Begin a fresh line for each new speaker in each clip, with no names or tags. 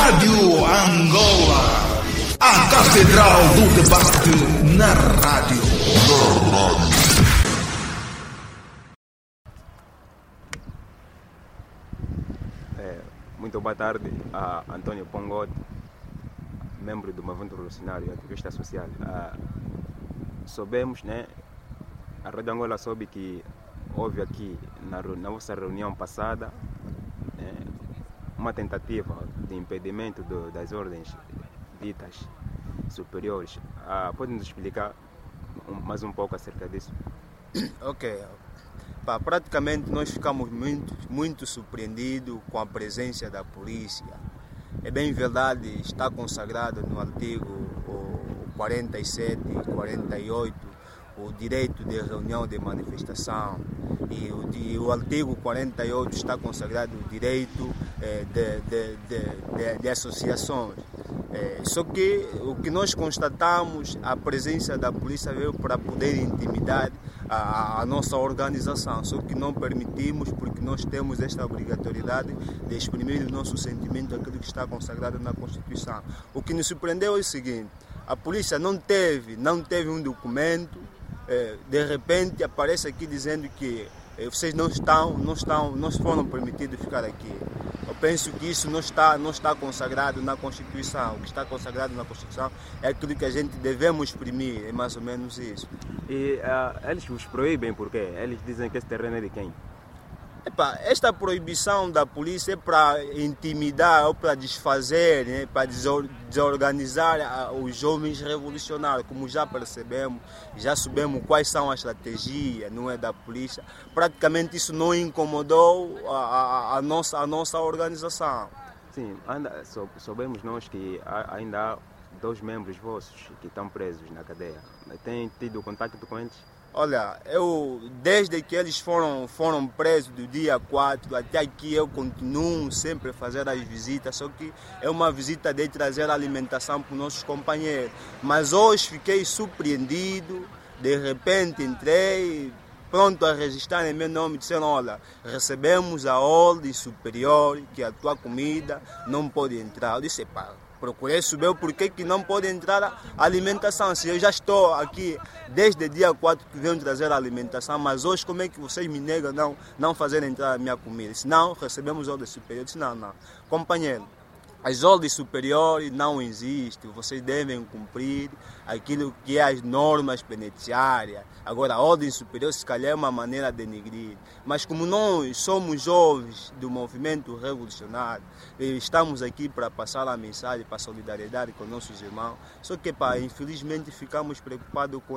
Rádio Angola, a Catedral do Debate na rádio.
Muito boa tarde a Antônio Pongote, membro do Movimento Revolucionário e ativista social. Soubemos, né, a Rádio Angola soube que houve aqui na nossa reunião passada uma tentativa de impedimento das ordens ditas superiores. Pode nos explicar mais um pouco acerca disso?
Ok. Praticamente nós ficamos muito surpreendidos com a presença da polícia. É bem verdade, está consagrado no artigo 47 e 48 o direito de reunião de manifestação, e o artigo 48 está consagrado o direito de associações. Só que o que nós constatamos, a presença da polícia veio para poder intimidar a nossa organização, só que não permitimos, porque nós temos esta obrigatoriedade de exprimir o nosso sentimento, aquilo que está consagrado na Constituição. O que nos surpreendeu é o seguinte: a polícia não teve um documento, de repente aparece aqui dizendo que vocês não foram permitidos ficar aqui. Eu penso que isso não está consagrado na Constituição. O que está consagrado na Constituição é aquilo que a gente devemos exprimir, é mais ou menos isso.
E eles vos proíbem por quê? Eles dizem que esse terreno é de quem?
Esta proibição da polícia é para intimidar ou para desfazer, né, para desorganizar os jovens revolucionários. Como já percebemos, já sabemos quais são as estratégias, não é, da polícia. Praticamente isso não incomodou a nossa organização.
Sim, soubemos nós que ainda há 2 membros vossos que estão presos na cadeia. Tem tido contato com eles?
Olha, desde que eles foram presos do dia 4 até aqui, eu continuo sempre a fazer as visitas, só que é uma visita de trazer alimentação para os nossos companheiros. Mas hoje fiquei surpreendido, de repente entrei, pronto a registrar em meu nome, disseram: olha, recebemos a ordem superior que a tua comida não pode entrar. Eu disse: procurei saber o porquê que não pode entrar a alimentação. Se eu já estou aqui desde o dia 4 que venho trazer a alimentação, mas hoje como é que vocês me negam não fazer entrar a minha comida? Se não, recebemos ordem superior. Eu disse: não, companheiro, as ordens superiores não existem, vocês devem cumprir aquilo que é as normas penitenciárias. Agora, a ordem superior se calhar é uma maneira de denegrir, mas como nós somos jovens do movimento revolucionário, estamos aqui para passar a mensagem, para a solidariedade com nossos irmãos, só que infelizmente ficamos preocupados com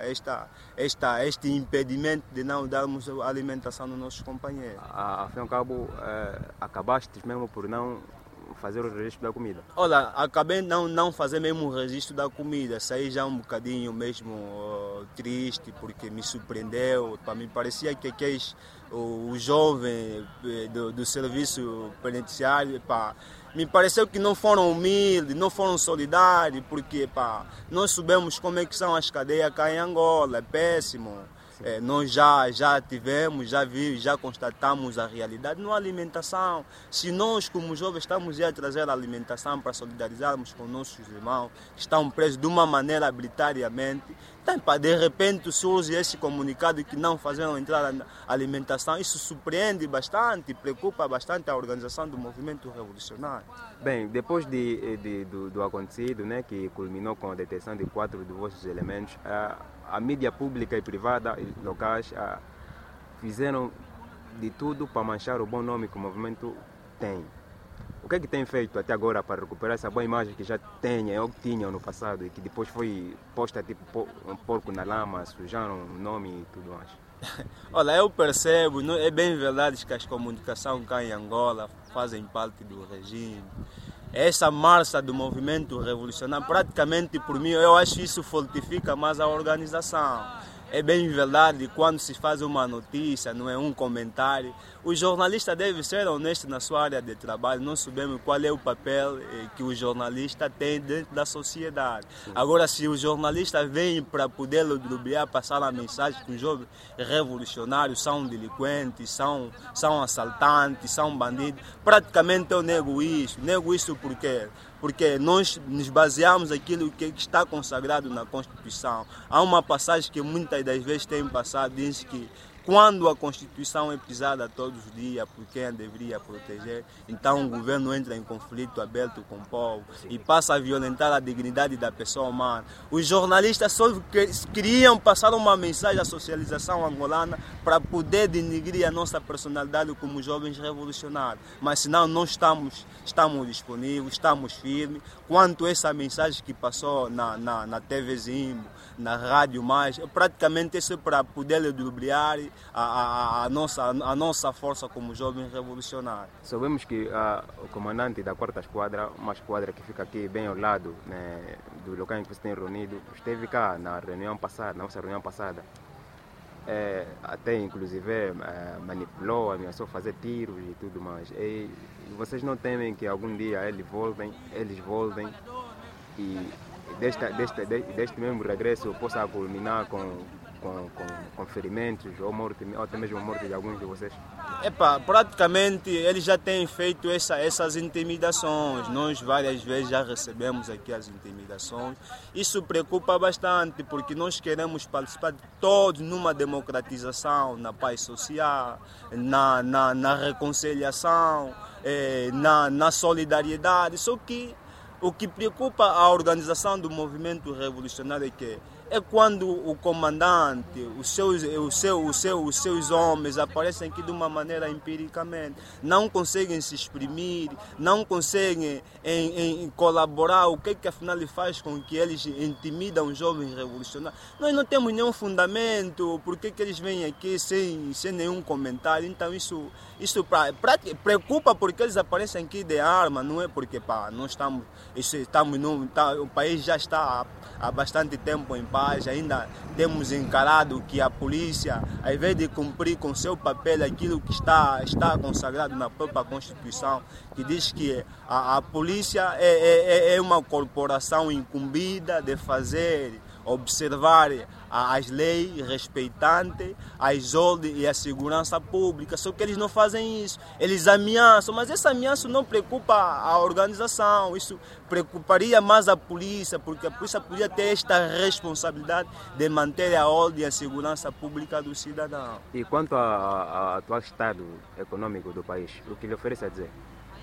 este impedimento de não darmos alimentação aos nossos companheiros.
Afinal de cabo, acabaste mesmo por não fazer o registro da comida?
Olha, acabei não fazer mesmo o registro da comida, saí já um bocadinho mesmo triste, porque me surpreendeu, me parecia que o jovem do serviço penitenciário, me pareceu que não foram humildes, não foram solidários, porque nós sabemos como é que são as cadeias cá em Angola, é péssimo. Nós já tivemos, já constatamos a realidade na alimentação. Se nós, como jovens, estamos a trazer a alimentação para solidarizarmos com nossos irmãos que estão presos de uma maneira arbitrariamente, de repente surge esse comunicado que não fazeram entrar a alimentação. Isso surpreende bastante, preocupa bastante a organização do movimento revolucionário.
Bem, depois do acontecido, né, que culminou com a detenção de 4 de vossos elementos, a mídia pública e privada e locais fizeram de tudo para manchar o bom nome que o movimento tem. O que é que tem feito até agora para recuperar essa boa imagem que já tinham no passado e que depois foi posta tipo um porco na lama, sujaram o nome e tudo mais?
Olha, eu percebo, é bem verdade que as comunicações cá em Angola fazem parte do regime. Essa marcha do movimento revolucionário, praticamente por mim, eu acho que isso fortifica mais a organização. é bem verdade, quando se faz uma notícia, não é um comentário, o jornalista deve ser honesto na sua área de trabalho. Nós sabemos qual é o papel que o jornalista tem dentro da sociedade. Agora, se o jornalista vem para poder ludibriar, passar a mensagem que os jovens revolucionários são delinquentes, são assaltantes, são bandidos, praticamente eu nego isso. Nego isso por quê? Porque nós nos baseamos naquilo que está consagrado na Constituição. Há uma passagem que muitas das vezes tem passado, diz que quando a Constituição é pisada todos os dias por quem a deveria proteger, então o governo entra em conflito aberto com o povo e passa a violentar a dignidade da pessoa humana. Os jornalistas só queriam passar uma mensagem à socialização angolana para poder denigrir a nossa personalidade como jovens revolucionários. Mas senão nós estamos disponíveis, estamos firmes. Quanto a essa mensagem que passou na TV Zimbo, na Rádio Mais, praticamente isso é para poder ludibriar a nossa força como jovens revolucionários.
Sabemos que o comandante da 4ª Esquadra, uma esquadra que fica aqui bem ao lado, né, do local em que você tem reunido, esteve cá na nossa reunião passada. Até inclusive manipulou, ameaçou fazer tiros e tudo mais. E vocês não temem que algum dia eles voltem e deste mesmo regresso possa culminar com ferimentos ou até mesmo a morte de alguns de vocês?
Praticamente eles já têm feito essas intimidações. Nós várias vezes já recebemos aqui as intimidações. Isso preocupa bastante porque nós queremos participar de todos numa democratização, na paz social, na reconciliação, na solidariedade. Só que o que preocupa a organização do movimento revolucionário é quando o comandante, os seus homens aparecem aqui de uma maneira empiricamente, não conseguem se exprimir, não conseguem em colaborar. O que afinal faz com que eles intimidam os jovens revolucionários? Nós não temos nenhum fundamento, por que eles vêm aqui sem nenhum comentário? Então isso preocupa porque eles aparecem aqui de arma, não é porque nós o país já está há bastante tempo em paz, ainda temos encarado que a polícia, ao invés de cumprir com seu papel aquilo que está consagrado na própria Constituição, que diz que a polícia é uma corporação incumbida de observar as leis, respeitando as ordens e a segurança pública. Só que eles não fazem isso, eles ameaçam, mas essa ameaça não preocupa a organização, isso preocuparia mais a polícia, porque a polícia podia ter esta responsabilidade de manter a ordem e a segurança pública do cidadão.
E quanto ao atual estado econômico do país, o que lhe oferece a dizer?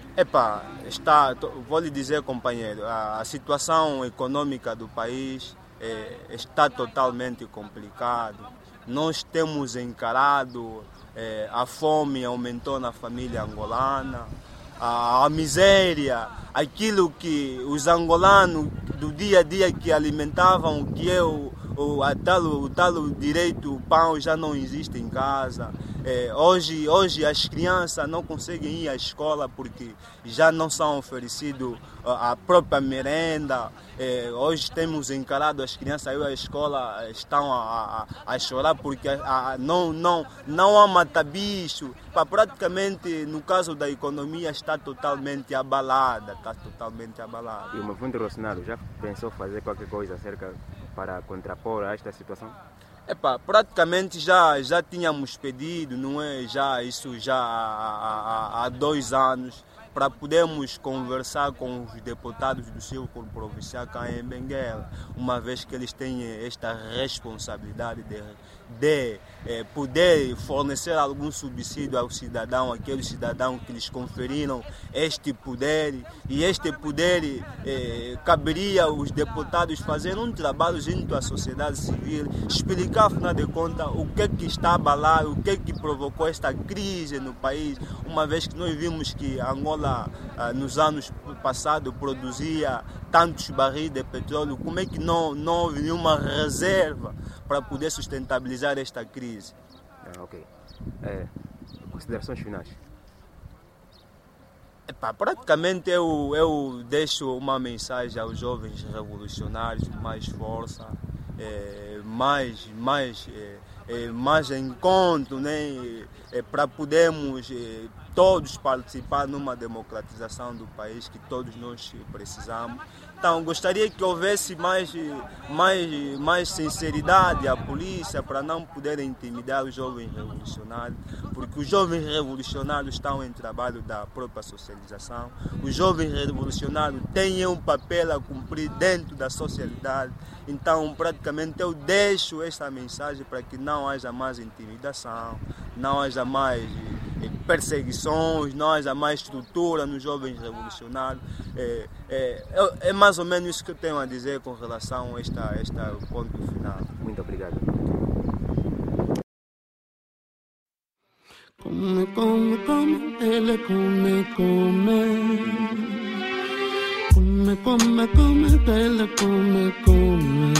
Vou lhe dizer, companheiro, a situação econômica do país está totalmente complicado. Nós temos encarado, a fome aumentou na família angolana, a miséria, aquilo que os angolanos do dia a dia que alimentavam, que é o tal direito, o pão já não existe em casa. Hoje as crianças não conseguem ir à escola porque já não são oferecidos a própria merenda. Hoje temos encarado as crianças aí à escola, estão a chorar porque não há mata-bicho. Praticamente, no caso da economia, está totalmente abalada.
E o movimento revolucionário já pensou fazer qualquer coisa para contrapor a esta situação?
Praticamente já tínhamos pedido, não é? Isso já há 2 anos, para podermos conversar com os deputados do Círculo Provincial cá em Benguela, uma vez que eles têm esta responsabilidade de poder fornecer algum subsídio ao cidadão, aquele cidadão que lhes conferiram este poder, e este poder caberia aos deputados fazer um trabalho junto à sociedade civil, explicar, afinal de contas, o que está abalado, o que provocou esta crise no país, uma vez que nós vimos que Angola nos anos passados produzia tantos barris de petróleo. Como é que não houve nenhuma reserva para poder sustentabilizar esta crise?
Ok. Considerações finais?
Praticamente eu deixo uma mensagem aos jovens revolucionários: mais força, mais encontro, né? Para podermos todos participar numa democratização do país que todos nós precisamos. Então, gostaria que houvesse mais sinceridade à polícia para não poder intimidar os jovens revolucionários, porque os jovens revolucionários estão em trabalho da própria socialização. Os jovens revolucionários têm um papel a cumprir dentro da sociedade. Então, praticamente, eu deixo esta mensagem para que não haja mais intimidação, não haja mais perseguições, não haja mais estrutura nos jovens revolucionários. É mais ou menos isso que eu tenho a dizer com relação a este ponto final.
Muito obrigado.
Come, ele come. Come, ele come.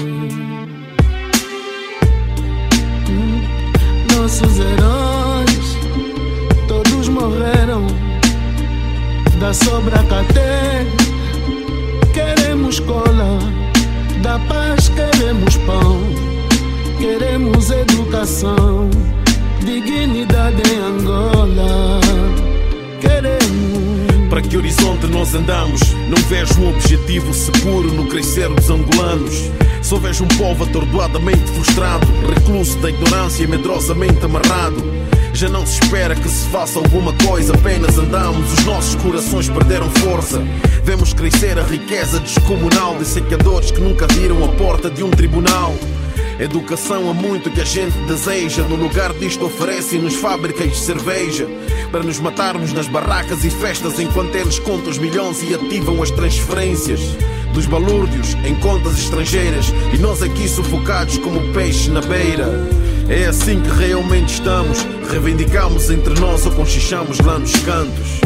Nossos heróis todos morreram da sobra cadeia. Queremos cola, da paz queremos pão, queremos educação, dignidade em Angola. Queremos.
Para que horizonte nós andamos? Não vejo um objetivo seguro no crescer dos angolanos. Só vejo um povo atordoadamente frustrado, recluso da ignorância e medrosamente amarrado. Já não se espera que se faça alguma coisa, apenas andamos, os nossos corações perderam força. Vemos crescer a riqueza descomunal de secadores que nunca viram a porta de um tribunal. Educação há muito que a gente deseja, no lugar disto oferecem-nos fábricas de cerveja, para nos matarmos nas barracas e festas enquanto eles contam os milhões e ativam as transferências dos balúrdios em contas estrangeiras, e nós aqui sufocados como peixe na beira. É assim que realmente estamos, reivindicamos entre nós ou conchichamos lá nos cantos.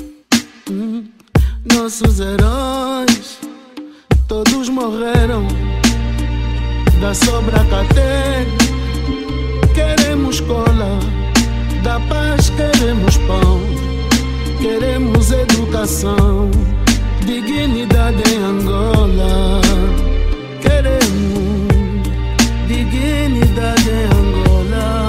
Nossos heróis todos morreram da sobra cadeia. Queremos cola, da paz queremos pão, queremos educação, dignidade em Angola. Queremos dignidade em Angola.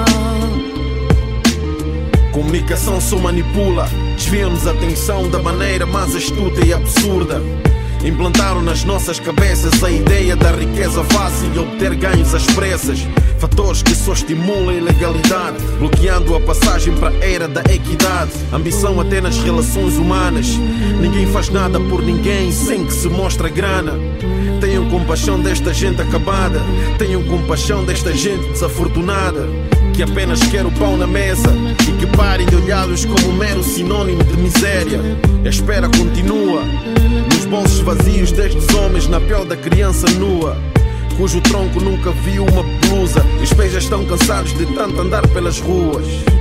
Comunicação só manipula, desviamos a atenção da maneira mais astuta e absurda. Implantaram nas nossas cabeças a ideia da riqueza fácil e obter ganhos às pressas. Fatores que só estimulam a ilegalidade, bloqueando a passagem para a era da equidade. Ambição até nas relações humanas. Ninguém faz nada por ninguém sem que se mostre grana. Tenham compaixão desta gente acabada, tenham compaixão desta gente desafortunada, que apenas quer o pão na mesa e que parem de olhá-los como um mero sinônimo de miséria. A espera continua, nos bolsos vazios destes homens, na pele da criança nua, cujo tronco nunca viu uma blusa, e os pés já estão cansados de tanto andar pelas ruas.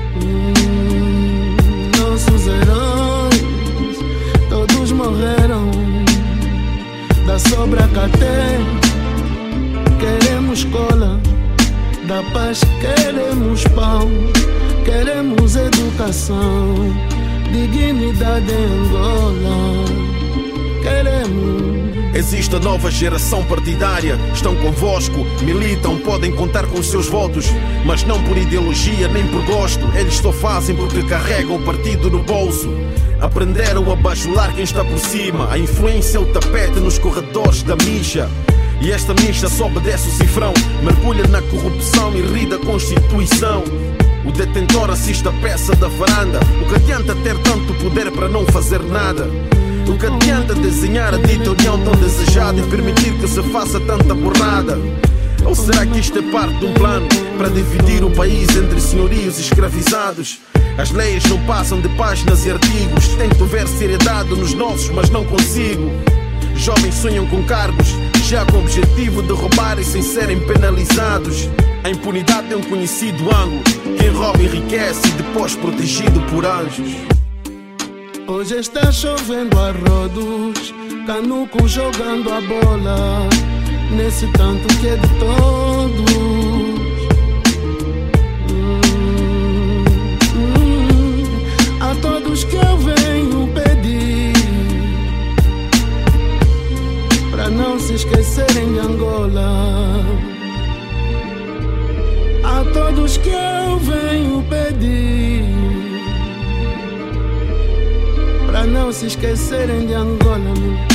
Nossos heróis todos morreram da sobra cadeia. Queremos cola, da paz queremos pão, queremos educação, dignidade em Angola. Queremos.
Existe a nova geração partidária, estão convosco, militam, podem contar com os seus votos, mas não por ideologia nem por gosto, eles só fazem porque carregam o partido no bolso. Aprenderam a bajular quem está por cima, a influência é o tapete nos corredores da micha. E esta micha só obedece o cifrão, mergulha na corrupção e ri da Constituição. O detentor assiste a peça da varanda. O que adianta ter tanto poder para não fazer nada? O que adianta desenhar a dita união tão desejada e permitir que se faça tanta burrada? Ou será que isto é parte de um plano para dividir o país entre senhorios escravizados? As leis não passam de páginas e artigos. Tento ver seriedade nos nossos, mas não consigo. Jovens sonham com cargos, já com o objetivo de roubarem sem serem penalizados. A impunidade é um conhecido ângulo. Quem rouba enriquece e depois protegido por anjos.
Hoje está chovendo a rodos, canuco jogando a bola, nesse tanto que é de todos. A todos que eu venho pedir para não se esquecerem de Angola. não se esquecerem de Angola, meu.